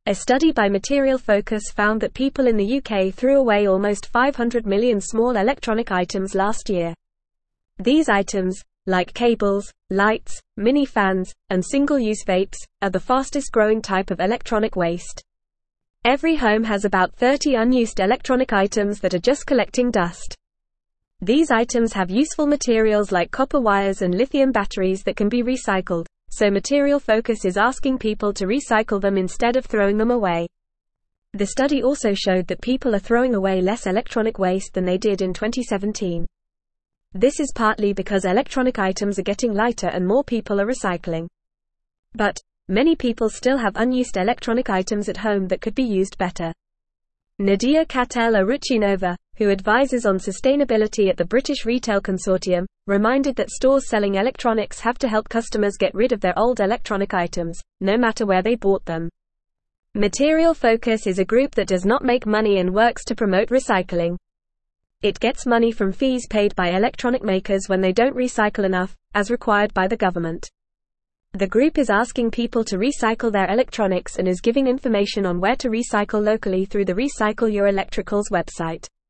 A study by Material Focus found that people in the UK threw away almost 500 million small electronic items last year. These items, like cables, lights, mini fans, and single-use vapes, are the fastest-growing type of electronic waste. Every home has about 30 unused electronic items that are just collecting dust. These items have useful materials like copper wires and lithium batteries that can be recycled, so Material Focus is asking people to recycle them instead of throwing them away. The study also showed that people are throwing away less electronic waste than they did in 2017. This is partly because electronic items are getting lighter and more people are recycling. But many people still have unused electronic items at home that could be used better. Nadia Katel-Aruchinova, who advises on sustainability at the British Retail Consortium, reminded that stores selling electronics have to help customers get rid of their old electronic items, no matter where they bought them. Material Focus is a group that does not make money and works to promote recycling. It gets money from fees paid by electronic makers when they don't recycle enough, as required by the government. The group is asking people to recycle their electronics and is giving information on where to recycle locally through the Recycle Your Electricals website.